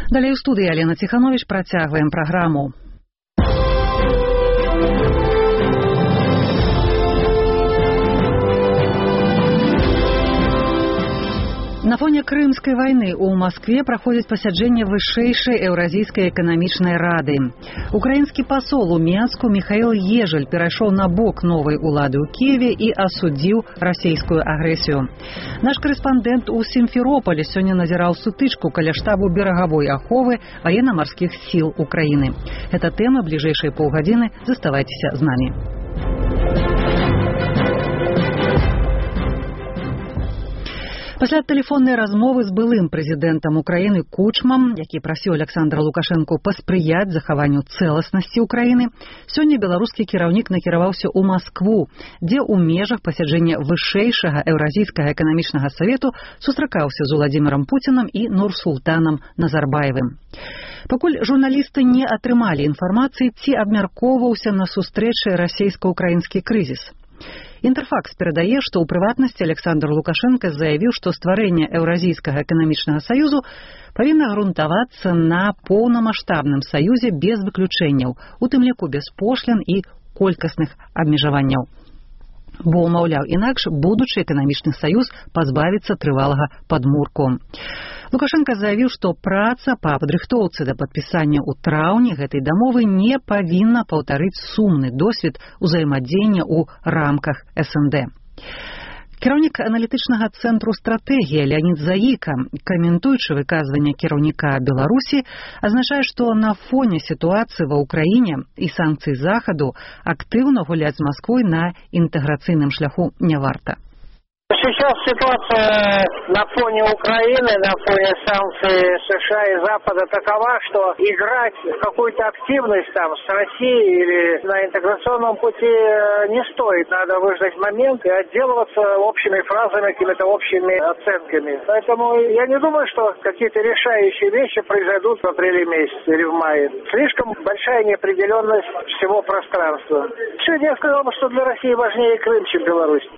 Далее в студии Алена Тиханович працягваем программу. На фоне Крымской войны у Москве проходит пасяджэнне вышэйшай Еўразійскай эканамічнай рады. Украінскі пасол у Менску Михаил Ежель перайшоў на бок новай улады ў Киеве і асудзіў расійскую агрэсію. Наш корэспандэнт у Сімферополі сёння назіраў сутычку каля штабу берагавой аховы ваенна-марскіх сіл Украіны. Гэта тэма бліжэйшай паўгадзіны. Заставайцеся з намі. Пасля тэлефоннай размовы з былым прэзідэнтам Украіны Кучмам, які прасіў Александра Лукашэнку паспрыяць захаванню цэласнасці Украіны, сёння беларускі кіраўнік накіраваўся ў Маскву, дзе ў межах пасяджэння вышэйшага Еўразійскага эканамічнага савету сустракаўся з Уладзімірам Пуцінам і Нурсултанам Назарбаевым. Пакуль журналісты не атрымалі інфармацыі, ці абмяркоўваўся на сустрэчы расійска-украінскі крызіс. Інтэрфакс перадае, што ў прыватнасці Александр Лукашенко заявіў, што стварэнне Еўразійскага эканамічнага саюзу павінна грунтавацца на поўнамаштабным саюзе без выключэнняў, у тым ліку без пошлін і колькасных абмежаванняў. Бо, маўляў, інакш будучы эканамічны саюз пазбавіцца трывалага падмурку. Лукашенко заявіў, што праца па падрыхтоўцы да падпісання ў траўні гэтай дамовы не павінна паўтарыць сумны досвед узаемадзеяння ў рамках СНД. Кіраўнік аналітычнага цэнтру стратэгія Леонід Заіка, каментуючы выказванне кіраўніка Беларусі, азначае, што на фоне сітуацыі ва Ўкраіне і санкцый Захаду актыўна гуляць з Масквой на інтэграцыйным шляху не варта. Сейчас ситуация на фоне Украины, на фоне санкций США и Запада такова, что играть в какую-то активность там с Россией или на интеграционном пути не стоит. Надо выждать момент и отделываться общими фразами, какими-то общими оценками. Поэтому я не думаю, что какие-то решающие вещи произойдут в апреле месяце или в мае. Слишком большая неопределенность всего пространства. Сегодня я сказал бы, что для России важнее Крым, чем Беларусь.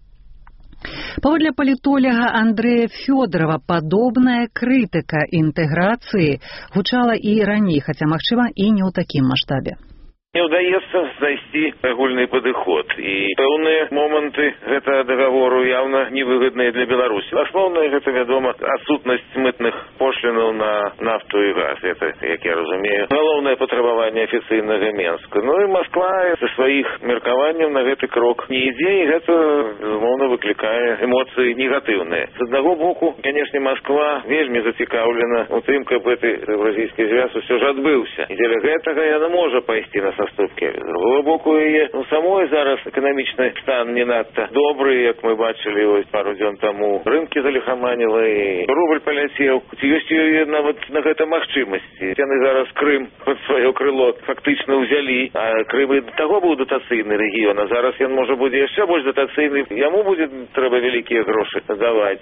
Паводле палітоляга Андрэя Фёдорова, падобная крытыка інтэграцыі гучала і раней, хаця, магчыма, і не ў такім маштабе. Не ўдаецца знайсці агульны падыход, і пэўныя моманты гэтага дагавору яўна невыгадныя для Беларусі. Асноўнае гэта, вядома, адсутнасць мытных пошлінаў на нафту і газ. Гэта, як я разумею, галоўнае патрабаванне афіцыйнага Менска. Ну і Масква са сваіх меркаванняў на гэты крок не ідзе, і гэта, безумоўна, выклікае эмоцыі негатыўныя. З аднаго боку, канешне, Масква вельмі зацікаўлена у тым, каб гэты еўразійскі звяз усё ж адбыўся. І дзеля гэтага яна можа пайсці на саступкі. З другого боку, яе самой зараз эканамічны стан не надта добры, як мы бачылі ось пару дзён таму. Рынкі заліхаманіла і рубль паляцеў. Ці ёсць яе нават на гэта магчымасці. Яны зараз Крым пад сваё крыло фактычна ўзялі, а Крым і таго быў датацыйны рэгіён, а зараз ён можа будзе яшчэ больш датацыйны. Яму будзе трэба вялікія грошы даваць.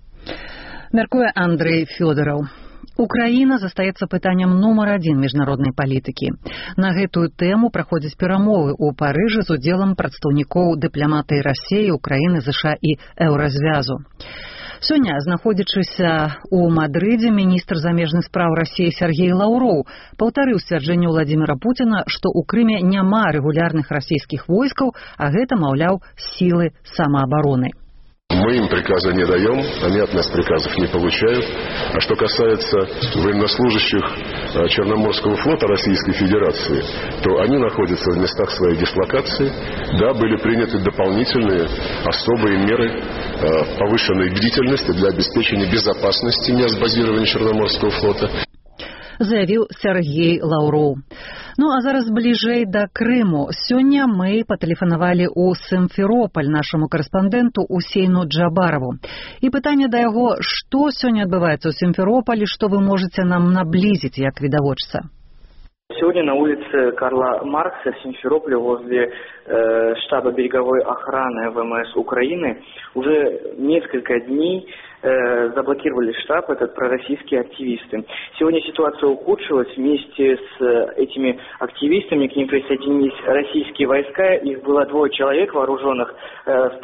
Мяркуе Андрэй Фёдораў. Украіна застаецца пытаннем нумар адзін міжнароднай палітыкі. На гэтую тэму праходзяць перамовы ў Парыжы з удзелам прадстаўнікоў дыпламатыі Расіі, Украіны, ЗША і Еўразвязу. Сёння, знаходзячыся ў Мадрыдзе, міністр замежных спраў Расіі Сергей Лаўроў паўтарыў сцвярджэнне Уладзіміра Пуціна, што ў Крыме няма рэгулярных расійскіх войскаў, а гэта, маўляў, сілы самаабароны. Мы им приказа не даем, они от нас приказов не получают. А что касается военнослужащих Черноморского флота Российской Федерации, то они находятся в местах своей дислокации. Да, были приняты дополнительные особые меры повышенной бдительности для обеспечения безопасности мест базирования Черноморского флота. Заявіў Сергей Лаўроў. Ну, а зараз бліжэй да Крыму. Сёння мы патэлефанавалі ў Сімферополь нашаму корэспандэнту Усейну Джабараву. І пытанне да яго, што сёння адбываецца ў Сімферополі, што вы можаце нам наблізіць як відавочца? Сегодня на улице Карла Маркса в Симферополе возле штаба береговой охраны ВМС Украины уже несколько дней заблокировали штаб, это пророссийские активисты. Сегодня ситуация ухудшилась. Вместе с этими активистами к ним присоединились российские войска. Их было 2 человек вооруженных,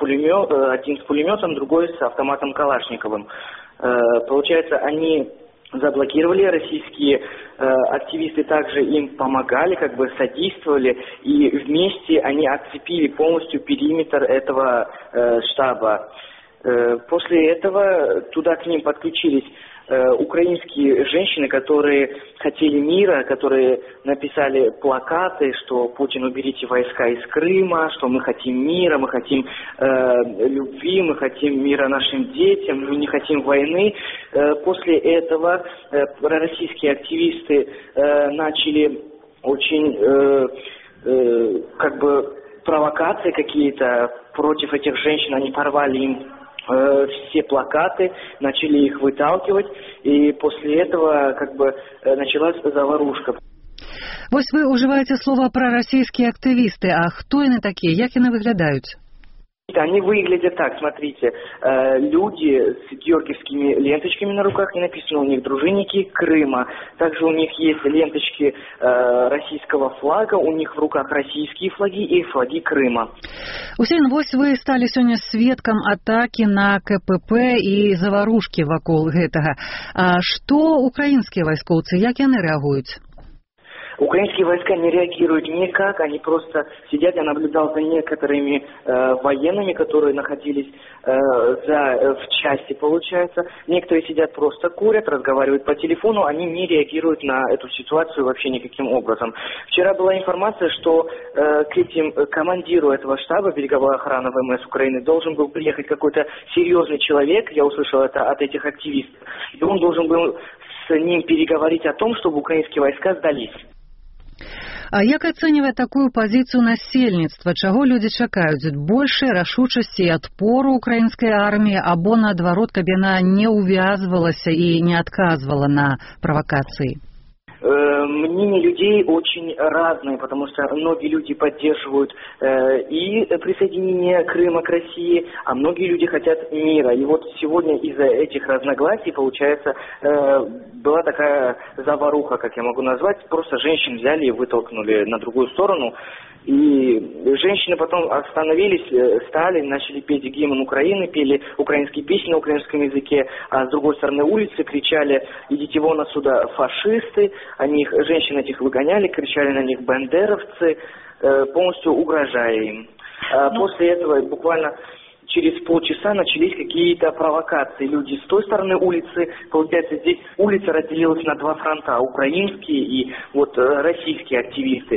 один с пулеметом, другой с автоматом Калашниковым. Получается, они заблокировали. Российские активисты также им помогали, как бы содействовали, и вместе они оцепили полностью периметр этого штаба. После этого туда к ним подключились украинские женщины, которые хотели мира, которые написали плакаты, что Путин, уберите войска из Крыма, что мы хотим мира, мы хотим любви, мы хотим мира нашим детям, мы не хотим войны. После этого пророссийские активисты начали очень как бы провокации какие-то против этих женщин, они порвали им все плакаты, начали их выталкивать, и после этого как бы началась заварушка. Вось вы уживаете слово пророссийские активисты, а кто они такие, як они выглядают? Они выглядят так, смотрите, люди с георгиевскими ленточками на руках, и написано у них «Дружинники Крыма». Также у них есть ленточки российского флага, у них в руках российские флаги и флаги Крыма. Усейн, вось вы стали сегодня сведкам атаки на КПП и заварушки вокруг гэтага. А что украинские войсковцы, як яны реагуют? Украинские войска не реагируют никак, они просто сидят. Я наблюдал за некоторыми военными, которые находились в части, получается. Некоторые сидят просто курят, разговаривают по телефону, они не реагируют на эту ситуацию вообще никаким образом. Вчера была информация, что к командиру этого штаба береговой охраны ВМС Украины должен был приехать какой-то серьезный человек, я услышал это от этих активистов, и он должен был с ним переговорить о том, чтобы украинские войска сдались. А як ацэньвае такую пазіцыю насельніцтва? Чаго людзі чакаюць? Большай рашучасці і адпору украінскай арміі або, наадварот, каб яна не увязвалася і не адказвала на правакацыі? Мнения людей очень разные, потому что многие люди поддерживают и присоединение Крыма к России, а многие люди хотят мира. И вот сегодня из-за этих разногласий, получается, была такая заваруха, как я могу назвать. Просто женщин взяли и вытолкнули на другую сторону. И женщины потом остановились, стали, начали петь гимн Украины, пели украинские песни на украинском языке, а с другой стороны улицы кричали «Идите вон отсюда, фашисты!». Женщин этих выгоняли, кричали на них «бандеровцы», полностью угрожая им. После этого буквально через полчаса начались какие-то провокации. Люди с той стороны улицы, получается, здесь улица разделилась на два фронта, украинские и вот российские активисты.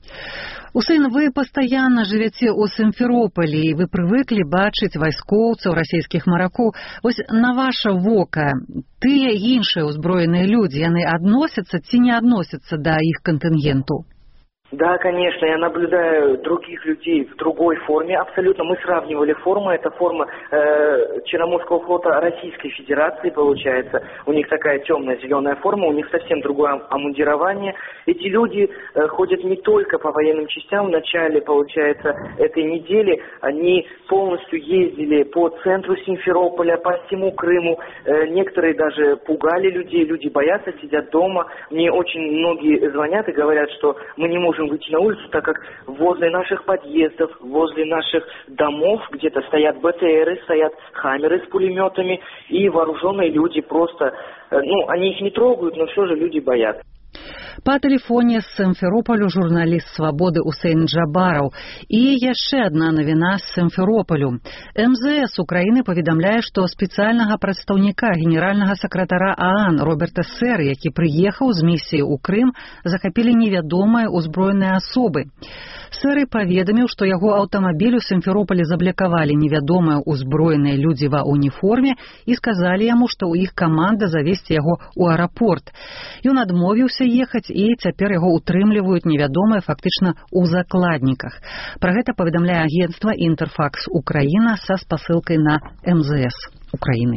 Усейн, вы пастаянна жывяце ў Сімферополі, і вы прывыклі бачыць вайскоўцаў, расійскіх маракоў. Вось на ваша вока, тыя іншыя ўзброеныя людзі, яны адносяцца ці не адносяцца да іх кантынгенту? Да, конечно, я наблюдаю других людей в другой форме. Абсолютно мы сравнивали формы. Это форма Черноморского флота Российской Федерации, получается. У них такая темная зеленая форма, у них совсем другое обмундирование. Эти люди ходят не только по военным частям. В начале, получается, этой недели они полностью ездили по центру Симферополя, по всему Крыму. Некоторые даже пугали людей, люди боятся, сидят дома. Мне очень многие звонят и говорят, что мы не можем выйти на улицу, так как возле наших подъездов, возле наших домов где-то стоят БТРы, стоят хаммеры с пулеметами, и вооруженные люди просто, они их не трогают, но все же люди боятся. Па тэлефоне з Сімферополю журналіст «Свабоды» Усейн Джабараў. І яшчэ адна навіна з Сімферополю. МЗС Украіны паведамляе, што спецыяльнага прадстаўніка генеральнага сакратара ААН Роберта Сэр, які прыехаў з місіі ў Крым, захапілі невядомыя ўзброеныя асобы. Сэр паведаміў, што яго аўтамабіль у Сімферополі заблякавалі невядомыя ўзброеныя людзі ва уніформе і сказалі яму, што ў іх каманда завесці яго ў аэрапорт. Ён адмовіўся ехаць, і цяпер яго утрымліваюць невядомыя фактычна ў закладніках. Пра гэта паведамляе агенцтва «Інтэрфакс Украіна» са спасылкай на МЗС Украіны.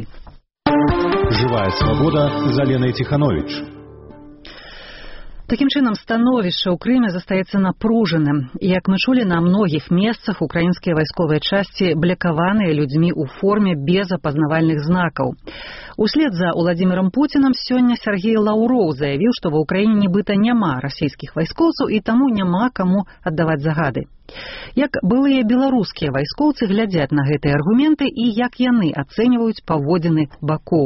Жывая свабода з Аленай Ціхановіч. Такім чынам, становішча ў Крыме застаецца напружаным. І, як мы чулі, на многіх месцах украінскія вайсковыя часці блякаваныя людзьмі ў форме без апазнавальных знакаў. Услед за Уладзімірам Пуцінам сёння Сергей Лаўроў заявіў, што ва ўкраіне нібыта няма расійскіх вайскоўцаў і таму няма каму аддаваць загады. Як былыя беларускія вайскоўцы глядзяць на гэтыя аргументы і як яны ацэньваюць паводзіны бакоў?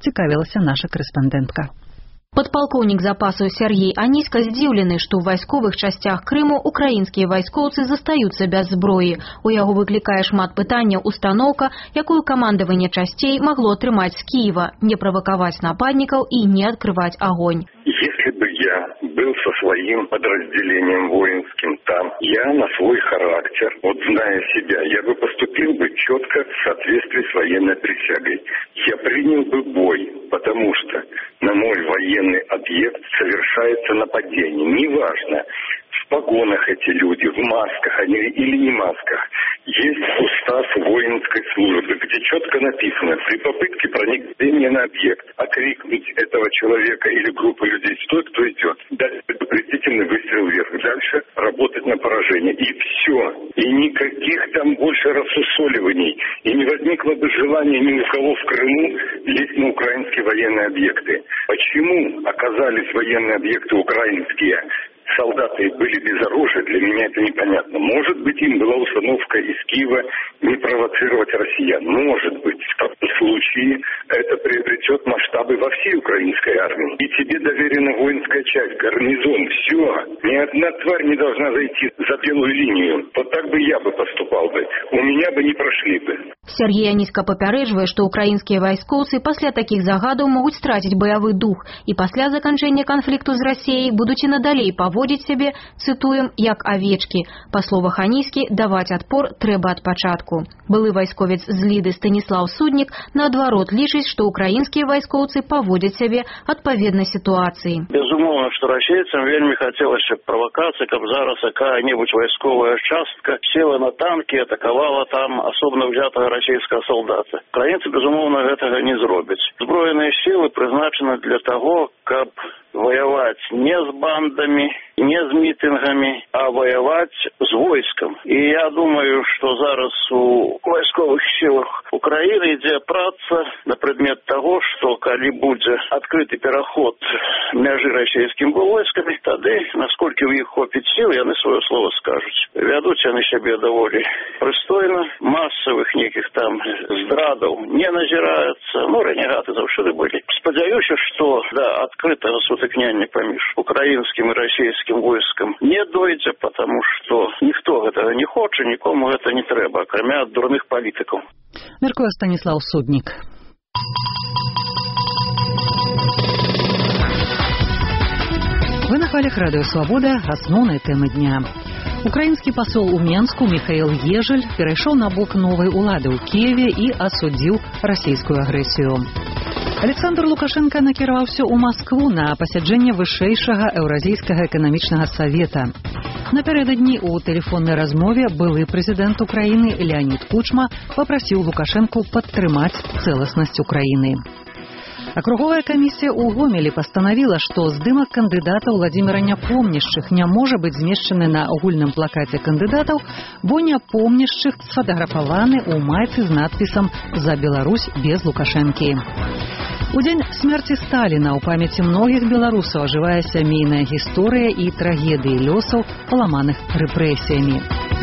цікавілася наша корэспандэнтка. Падпалкоўнік запасу Сергей Аніська здзіўлены, што ў вайсковых часцях Крыму украінскія вайскоўцы застаюцца без зброі. У яго выклікае шмат пытанняў устаноўка, якую камандаванне часцей магло атрымаць з Киева, не правакаваць нападнікаў і не открывать огонь. Если бы я был со своим подразделением воинским там, я на свой характер, вот зная себя, я бы поступил бы четко в соответствии с военной присягой. Я принял бы бой, потому что на мой военный объект совершается нападение. Неважно, в погонах эти люди, в масках они или не масках. Есть устав воинской службы, где четко написано: при попытке проникновения на объект окрикнуть этого человека или группу людей: стой, кто идет. Дальше предупредительный выстрел вверх. Дальше работать на поражение. И все. И никаких там больше рассусоливаний. И не возникло бы желания ни у кого в Крыму лезть на украинские военные объекты. Почему оказались военные объекты украинские? Солдаты были без оружия, для меня это непонятно. Может быть, им была установка из Киева не провоцировать россиян. Может быть, в таком случае это приобретет масштабы во всей украинской армии. И тебе доверена воинская часть, гарнизон, все. Ни одна тварь не должна зайти за белую линию. Вот так бы я бы поступал бы. У меня бы не прошли бы. Сергей Аніська папярэджвае, што украінскія вайскоўцы пасля такіх загадаў могуць страціць баявы дух і пасля заканчэння канфлікту з Расіяй будуць і надалей паводзіць сябе, цытуем, як авечкі. Па словах Аніські, даваць адпор трэба ад пачатку. Былы вайсковец з Ліды Станіслав Суднік наадварот лічыць, што украінскія вайскоўцы паводзяць сябе адпаведна сітуацыі. Безумоўна, што расейцам вельмі хацелася правакацыі, каб зараз якая-небудзь вайсковая частка села на танкі, атакавала там асобна ўзятага расійскага солдата. Украінцы, безумоўна, гэтага не зробяць. Зброеныя сілы прызначаны для таго, каб воевать не с бандами, не с митингами, а воевать с войском. И я думаю, что зараз у войсковых силах Украины ідзе праца на предмет того, что калі будзе открытый пераход между российскими войсками, тады, насколько у них хопіць сил, яны свое слово скажут. Ведут они себе довольно пристойно, массовых неких там здрадов не назираются, ну, ренегаты заўсёды были. Спадзяюся, что, да, открытого сутыкнення паміж украинским и российским войском не дойдзе, потому что никто этого не хочет, никому это не трэба, акрамя дурных политиков. Мяркуе Станіслав Суднік. Вы на хвалях Радио Свобода, асноўныя тэмы дня. Украінскі пасол у Менску Михаил Ежель перайшоў на бок новай улады ў Киеве і асудзіў расійскую агрэсію. Александр Лукашенко накіраваўся ў Маскву на пасяджэнне вышэйшага Еўразійскага эканамічнага савета. Напярэдадні ў тэлефоннай размове былы прэзідэнт Украіны Леонид Кучма папрасіў Лукашенку падтрымаць цэласнасць Украіны. Акруговая камісія ў Гомелі пастанавіла, што здымак кандыдата Владимира Няпомняшчых не можа быць змешчаны на агульным плакаце кандыдатаў, бо Няпомняшчых сфатаграфаваны ў майцы з надпісам «За Беларусь без Лукашэнкі». У дзень смерці Сталіна ў памяці многіх беларусаў ажывае сямейная гісторыя і трагедыі лёсаў, паламаных рэпрэсіямі.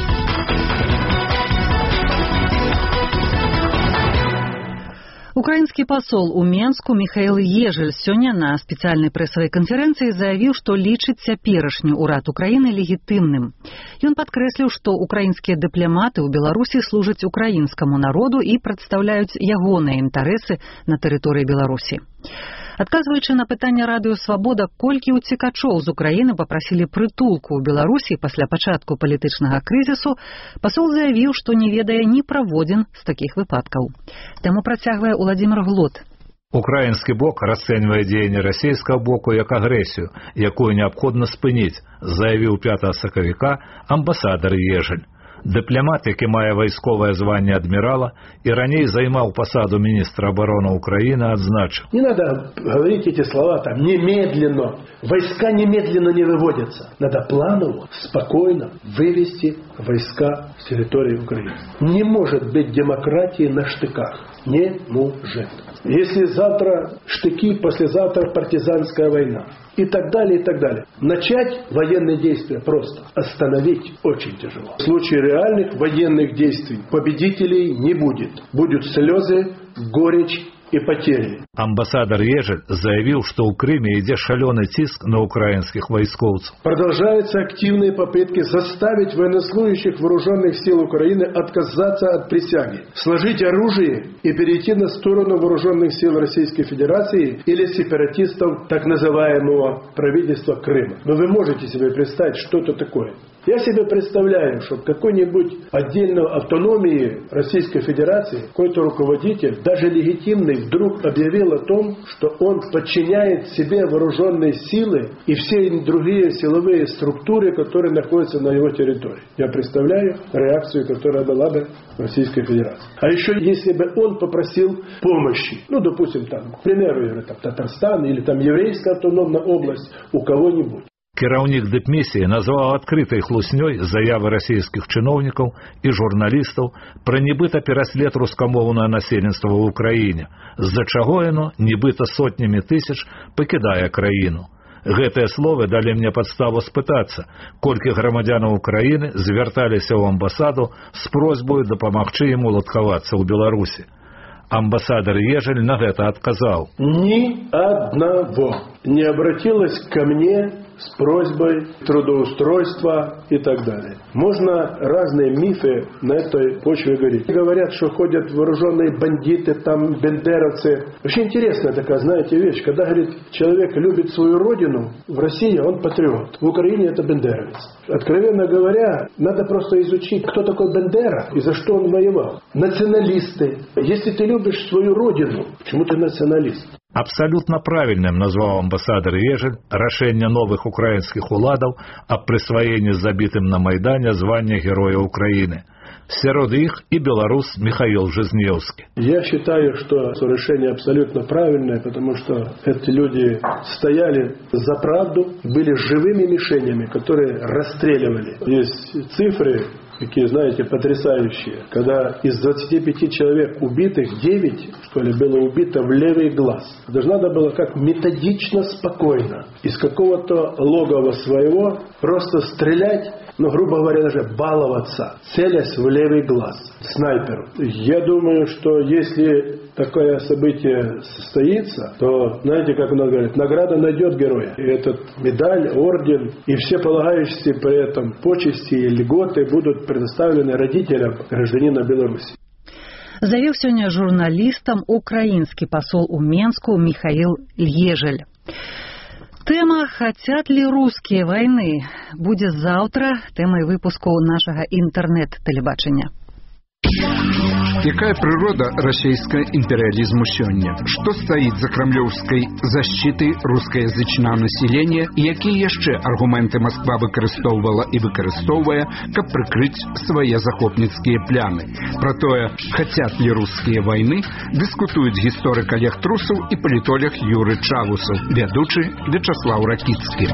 Украінскі пасол у Менску Михаил Ежель сёння на спецыяльнай прэсавай канферэнцыі заявіў, што лічыць цяперашні ўрад Украіны легітымным. Ён падкрэсліў, што украінскія дыпламаты ў Беларусі служаць украінскаму народу і прадстаўляюць ягоныя інтарэсы на тэрыторыі Беларусі. Адказваючы на пытанне Радыё Свабода, колькі ўцекачоў з Украіны папрасілі прытулку ў Беларусі пасля пачатку палітычнага крызісу, пасол заявіў, што не ведае ні праводзін з такіх выпадкаў. Таму працягвае Владимир Глот. Украінскі бок расцэньвае дзеянні расійскага боку як агрэсію, якую неабходна спыніць, заявіў 5 сакавіка амбасадар Ежель. Дыпламат, які мае вайсковае званне адмірала і раней займаў пасаду министра обороны Украины, адзначыў: не надо говорить эти слова там немедленно. Войска немедленно не выводятся. Надо планово, спокойно вывести войска с территории Украины. Не может быть демократии на штыках. Не может. Если завтра штыки, послезавтра партизанская война. И так далее, и так далее. Начать военные действия просто. Остановить очень тяжело. В случае реальных военных действий победителей не будет. Будут слезы, горечь и потери. Амбасадар Ежель заявил, что у Крыме идет шаленый тиск на украинских войсковцев. Продолжаются активные попытки заставить военнослужащих вооруженных сил Украины отказаться от присяги, сложить оружие и перейти на сторону вооруженных сил Российской Федерации или сепаратистов так называемого правительства Крыма. Но вы можете себе представить, что это такое? Я себе представляю, что в какой-нибудь отдельной автономии Российской Федерации какой-то руководитель, даже легитимный, вдруг объявил о том, что он подчиняет себе вооруженные силы и все другие силовые структуры, которые находятся на его территории. Я представляю реакцию, которая была бы в Российской Федерации. А еще если бы он попросил помощи, допустим, там, к примеру, там, Татарстан или там еврейская автономная область у кого-нибудь. Кіраўнік дыпмісіі назваў адкрытай хлуснёй заявы расійскіх чыноўнікаў і журналістаў пра нібыта пераслед рускамоўнае насельніцтва ў Украіне, з-за чаго яно нібыта сотнямі тысяч пакідае краіну. Гэтыя словы далі мне падставу спытацца, колькі грамадзянаў Украіны звярталіся ў амбасаду з просьбой дапамагчы ім уладкавацца ў Беларусі. Амбасадар Ежель на гэта адказаў. Ни одного не обратилась ко мне с просьбой трудоустройства и так далее. Можно разные мифы на этой почве говорить. Говорят, что ходят вооруженные бандиты, там бендеровцы. Очень интересная такая, знаете, вещь. Когда, говорит, человек любит свою родину, в России он патриот, в Украине это бендеровец. Откровенно говоря, надо просто изучить, кто такой Бендера и за что он воевал. Националисты. Если ты любишь свою родину, почему ты националист? Абсолютно правильным назваў амбасадар Ежель рашэнне новых украінскіх уладаў аб прысваенні забітым на Майдане звання Героя Украины. Сярод іх и белорус Михаил Жизневский. Я считаю, что решение абсолютно правильное, потому что эти люди стояли за правду, были живыми мишенями, которые расстреливали. Есть цифры, какие, знаете, потрясающие. Когда из 25 человек убитых, 9, что ли, было убито в левый глаз. Даже надо было как методично, спокойно, из какого-то логова своего просто стрелять, грубо говоря, даже баловаться, целясь в левый глаз снайперу. Я думаю, что если такое событие состоится, то, знаете, как у нас говорят, награда найдет героя. И этот медаль, орден и все полагающиеся при этом почести и льготы будут предоставлены родителям гражданина Беларуси. Заявил сегодня журналистам украинский посол у Менску Михаил Ежель. Тема «Хотят ли русские войны» будет завтра темой выпуску нашего интернет-телебачення. Якая природа расійскага імперыялізму сёння? Што стаіць за крамлёўскай защитой рускаязычнага населення і якія яшчэ аргументы Москва выкарыстоўвала і выкарыстоўвае, каб прыкрыць свае захопніцкія пляны? Пра тое, хотят ли русские войны, дыскутуюць гісторык Олег Трусаў і палітолог Юры Чавусаў, вядучы Вячаслав Ракіцкі.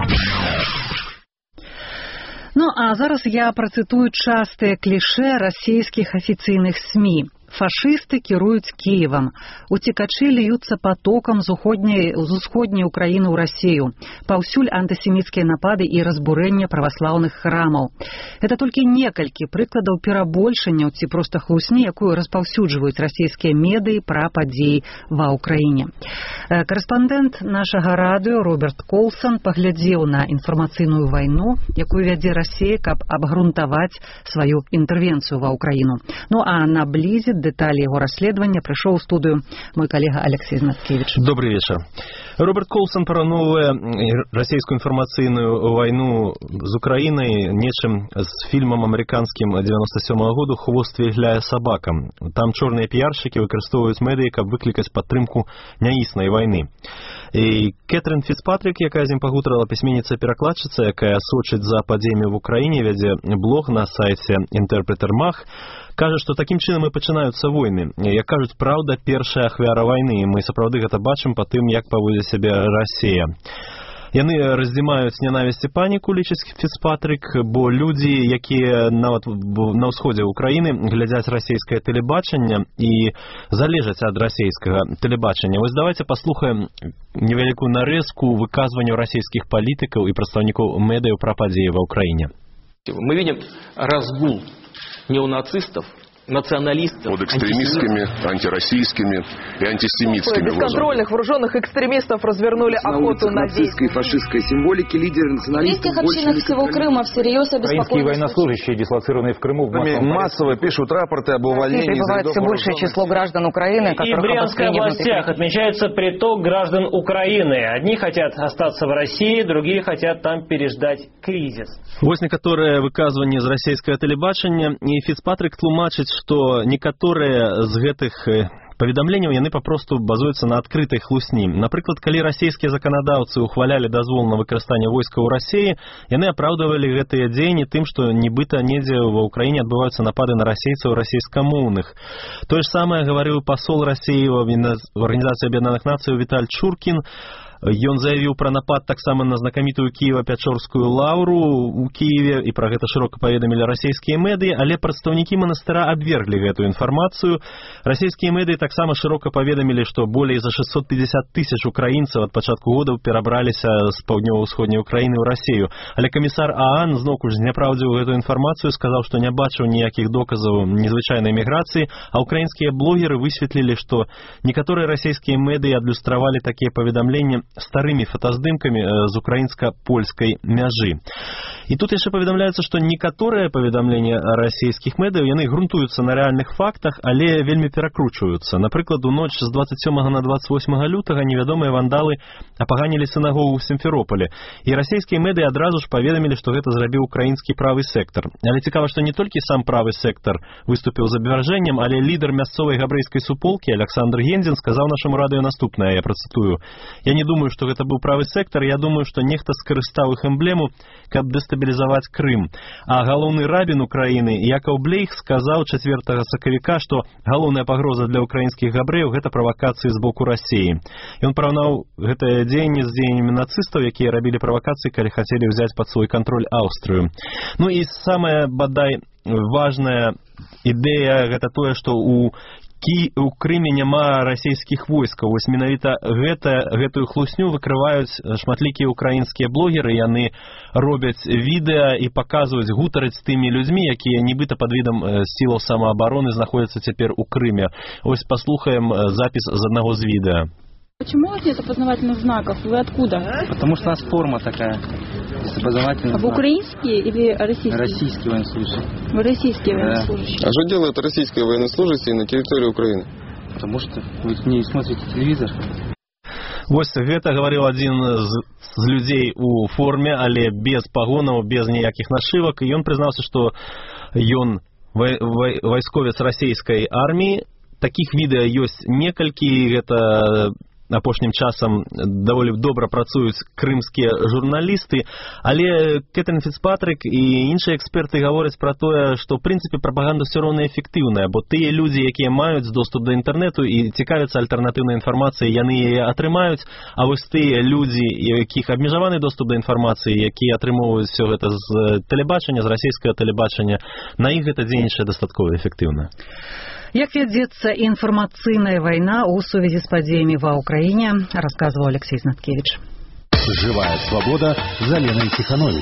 Ну, а зараз я процитую частые клише российских официальных СМИ. Фашисты кіруюць Киевом. Утекачи льются потоком з усходняй Украины ў Россию. Паўсюль антисемитские напады и разбурэнне православных храмаў. Это только некалькі прыкладаў перабольшання ці просто хлусні, якую распаўсюджваюць расійскія медыі пра падзеі ва Украине. Корэспандэнт нашага радыё Роберт Колсон паглядзеў на інфармацыйную вайну, якую вядзе Расія, каб абгрунтаваць сваю інтэрвенцыю ва Украину. Ну а наблизит детали его расследования пришел в студию мой коллега Алексей Знаткевич. Добрый вечер. Роберт Колсон парануе российскую информацыйную войну з Украиной нечым с фильмом американским 97-го году «Хвост вігляе собакам». Там черные пиарщики выкарыстоўваюць медыі, каб выклікаць падтрымку няіснай войны. І Кэтрин Фіцпатрик, якая з ім пагутарыла, пісьменніца-перакладчыца, якая сочыць за падзеямі в Украине, вядзе блог на сайце Interpreter Mag, кажа, што такім чынам і пачынаюцца войны. Як кажуць, праўда, першая ахвяра вайны, і мы сапраўды гэта бачым па тым, як паводзіць сябе Расія. Яны раздзімаюць ненавісць і паніку, лічыць Фіцпатрик, бо людзі, якія нават на ўсходзе Украіны глядзяць расійскае тэлебачанне і залежаць ад расійскага тэлебачання. Вось давайте паслухаем невялікую нарэзку выказванняў расійскіх палітыкаў і прадстаўнікоў медыяў пра падзеі ва Ўкраіне. Мы видим разгул неонацистов националистов. Под экстремистскими, антироссийскими и антисемитскими бесконтрольных вооруженных экстремистов развернули охоту на нацистской и фашистской символики лидеры националистов. В общинах всего Крыма всерьез обеспокоены. Украинские военнослужащие, дислоцированные в Крыму, в массовом массово пишут рапорты об увольнении. Прибывает все большее число граждан Украины, которых и в Брянской областях отмечается приток граждан Украины. Одни хотят остаться в России, другие хотят там переждать кризис. Вось некаторыя выказванні з расійскага тэлебачання, і Фіцпатрык тлумачыць, што некаторыя з гэтых паведамленняў яны папросту базуюцца на адкрытай хлусні. Напрыклад, калі расійскія заканадаўцы ухвалялі дазвол на выкарыстанне войска ў Расіі, яны апраўдвалі гэтыя дзеянні тым, што нібыта недзе ва ўкраіне адбываюцца напады на расейцаў расійскамоўных. Тое ж самае гаварыў пасол Расіі в Арганізацыі Аб'яднаных Нацый Віталь Чуркін. Ён заявіў пра напад таксама на знакамітую Кіева-Пячорскую лаўру у Кіеве, і пра гэта шырока паведамілі расійскія медыі, але прадстаўнікі манастыра абверглі гэтую інфармацыю. Расійскія медыі таксама шырока паведамілі, што болей за 650 тысяч украінцаў ад пачатку года перабраліся з паўднёва-ўсходняй Украіны ў Расію. Але камісар ААН зноўку ж зняпраўдзіў гэту інфармацыю, сказаў, што не бачыў ніякіх доказаў незвычайнай міграцыі, а украінскія блогеры высветлілі, што некаторыя расійскія медыі адлюстравалі такія паведамленні старымі фотаздымкамі з украінска-польскай мяжы. І тут яшчэ паведамляецца, што некаторыя паведамленні расійскіх медыяў яны грунтуюцца на рэальных фактах, але вельмі перакручваюцца. Напрыклад, у ноч з 27 на 28 лютага невядомыя вандалы апаганілі сінагогу ў Сімферополі. І расійскія медыі адразу ж паведамілі, што гэта зрабіў украінскі правы сектар. Але цікава, што не толькі сам правы сектар выступіў з абвяржэннем, але лідар мясцовай габрэйскай суполкі Александр Гендзін сказаў нашаму радыё наступнае, я працытую: «Я не думаю, што гэта быў правы сектар, я думаю, што нехта скарыстаў іх эмблему, каб дэстабілізаваць Крым». А галоўны рабін Украіны Якаў Блейх сказаў 4 сакавіка, што галоўная пагроза для украінскіх габрэяў гэта правакацыі з боку Расіі. Ён параўнаў гэтае дзеянне з дзеяннямі нацыстаў, якія рабілі правакацыі, калі хацелі ўзяць пад свой кантроль Аўстрыю. Ну і самая, бадай, важная ідэя гэта тое, што у Крыме няма расійскіх войскаў. Вось менавіта гэтую хлусню выкрываюць шматлікія украінскія блогеры. Яны робяць відэа і паказваюць, гутараць з тымі людзьмі, якія нібыта пад відам сілаў самаабароны знаходзяцца цяпер у Крыме. Ось паслухаем запіс з аднаго з відэа. Почему у вас нет опознавательных знаков? Вы откуда? Потому что у нас форма такая. А вы украинские или российские? Российские военнослужащие. Вы российские военнослужащие. А что делают российские военнослужащие на территории Украины? Потому что вы не смотрите телевизор. Вось гэта гаварыў адзін з людзей у форме, але без пагонаў, без ніякіх нашывак. І ён прызнаўся, што ён вайсковец расійскай арміі. Такіх відэа ёсць некалькі, гэта апошнім часам даволі добра працуюць крымскія журналісты, але Кэтрин Фіцпатрык і іншыя эксперты гавораць пра тое, што ў прынцыпе прапаганда ўсё роўна эфектыўная, бо тыя людзі, якія маюць доступ да інтэрнэту і цікавяцца альтэрнатыўнай інфармацыяй, яны яе атрымаюць, а вось тыя людзі, якіх абмежаваны доступ да інфармацыі, якія атрымоўваюць все гэта з тэлебачання, з расійскага тэлебачання, на іх гэта дзейнічае дастаткова эфектыўна. Як вядзецца інфармацыйная вайна ў сувязі з падзеямі ва ўкраіне, расказваў Алексей Знаткевич. Жывая свабода з Аленай Ціхановіч.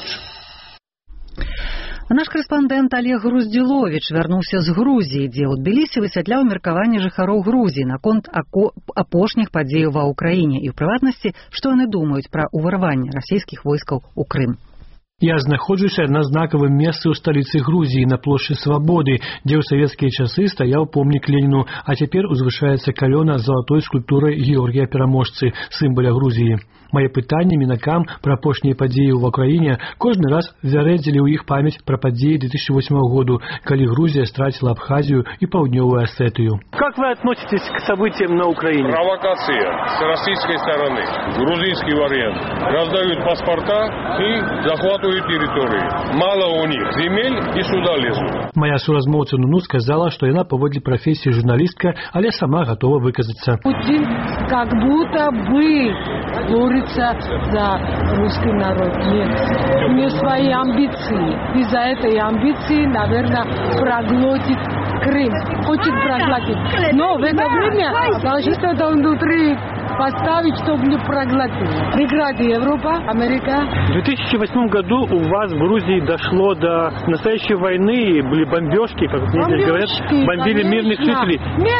Наш корэспандэнт Олег Груздзіловіч вярнуўся з Грузіі, дзе ў Тбілісі высвятляў меркаванне жыхароў Грузіі наконт апошніх падзеяў ва ўкраіне і, ў прыватнасці, што яны думаюць пра ўварванне расійскіх войскаў у Крым. Я знаходжуся на знакавым месцы ў сталіцы Грузіі на плошчы Свабоды, дзе ў савецкія часы стаяў помнік Леніну, а цяпер узвышаецца калёна з залатой скульптурай Георгія Пераможцы, сімваля Грузіі. Мае пытанні мінакам пра апошнія падзеі ў Украіне кожны раз вярэдзілі ў іх памяць пра падзеі 2008 году, калі Грузія страціла Абхазію і Паўднёвую Осетию. Как вы относитесь к событиям на Украине? Провокация с российской стороны. Грузинский вариант. Раздают паспорта и захватывают территории. Мало у них земель и сюда лезут. Моя суразмоўца Нуну сказала, што яна паводле прафесіі журналістка, але сама готова выказацца. Путин как будто бы борется за русский народ. Нет. У него свои амбиции. Из-за этой амбиции, наверное, проглотит Крым. Хочет проглотить. Но в это время должно что-то внутри поставить, чтобы не проглотили. Преграды Европа, Америка. В 2008 году у вас в Грузии дошло до настоящей войны, были бомбежки, как мне говорят, бомбили мирных жителей.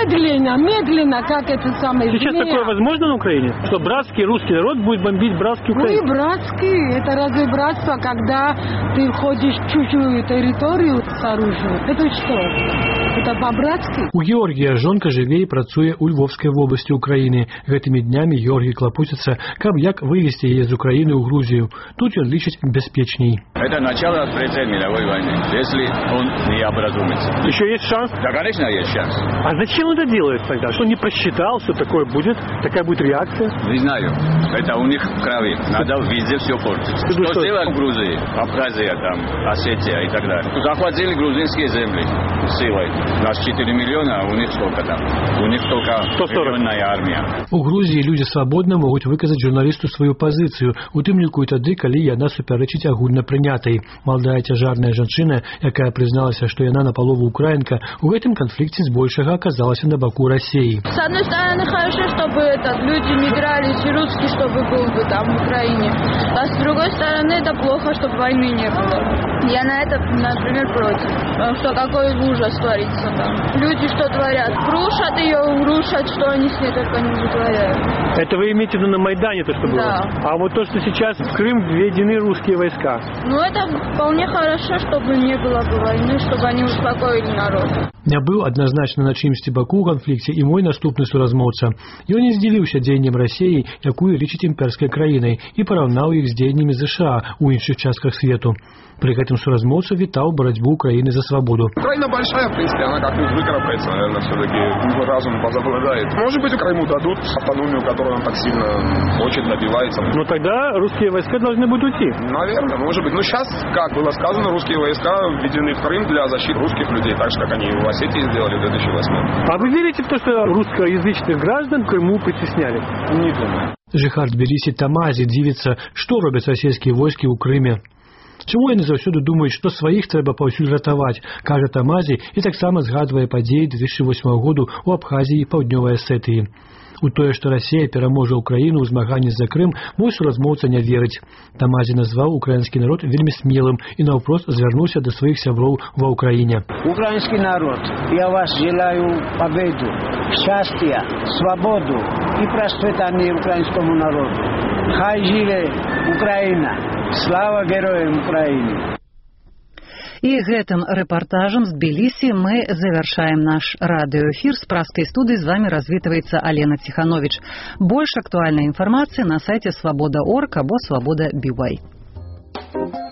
Медленно, как это самое. Сейчас такое возможно на Украине? Что братский русский народ будет бомбить братский украинский? Ну и братский. Это разве братство, когда ты входишь в чужую территорию с оружием? Это что? Это по-братски? У Георгія жонка живе і працює у Львовській області України. Гэтымі днямі Георгій клапоціцца, як вывести яе з Украины ў Грузию. Тут ён лічыць бяспечней. Это начало Второй мировой войны, если он не образумится. Еще есть шанс? Да, конечно, есть шанс. А зачем он это делает тогда? Что не просчитал, что такое будет? Такая будет реакция? Не знаю. Это у них в крови. Надо везде все портить. Что сделали в Грузии? Абхазия, там, Осетия и так далее. Захватили грузинские земли силой. У нас 4 миллиона, а у них сколько там? У них только миллионная армия. У Грузии люди свободно могут выказать журналисту свою позицию, у тым ліку і тады, калі яна супярэчыць агульна прынятай. Маладая цяжарная жанчына, якая прызналася, што яна напалову украінка, у гэтым канфлікце збольшага аказалася на баку России. С одной стороны, хорошо, чтобы люди не дрались, и русские, чтобы был бы там в Украине. А с другой стороны, это плохо, чтобы войны не было. Я на это, например, против. Потому что какой ужас творится там. Люди что творят? Крушат ее, рушат, что они с ней только не вытворяют. Это вы имеете в виду на Майдане, то, что было? Да. А вот то, что сейчас в Крым введены русские войска? Ну, это вполне хорошо, чтобы не было бы войны, чтобы они успокоили народ. Не быў адназначна на чымсьці баку ў канфлікце і мой наступны суразмоўца. Ён не здзівіўся дзеянням Расіі, якую лічыць імперскай краінай, і параўнаў іх з дзеяннямі США ў іншых частках свету. При гэтым суразмоўца вітаў барацьбу Украины за свободу. Украина большая, в принципе, она как-нибудь выкарабкается, наверное, все-таки разум возобладает. Может быть, Украину дадут автономию, которую он так сильно хочет, добивается. Но тогда русские войска должны будут уйти. Наверное, может быть. Но сейчас, как было сказано, русские войска введены в Крым для защиты русских людей, так же, как они в Осетии сделали в 2008. А вы верите в то, что русскоязычных граждан в Крыму притесняли? Не думаю. Жыхар Тбілісі Тамазі дзівіцца, што робяць расійскія войскі ў Крыме. Чаму яны заўсёды думаюць, што сваіх трэба паўсюль ратаваць, кажа Тамазі і таксама згадвае падзеі 2008 году ў Абхазіі і Паўднёвай Асетыі. У тое, што Расія пераможа Украіну ў змаганні за Крым, мой суразмоўца не верыць. Тамазі назваў украінскі народ вельмі смелым і наўпрост звярнуўся да сваіх сяброў ва Украіне. Украинский народ, я вас желаю победу, счастья, свободу и процветания украинскому народу. Хай живе Украина! Слава героям Украины! И гэтым рэпартажам з Тбілісі мы завершаем наш радыёэфір. З праскай студыі з вами развітваецца Алена Ціхановіч. Больш актуальнай інфармацыі на сайце свабода.орг або свабода.бівай.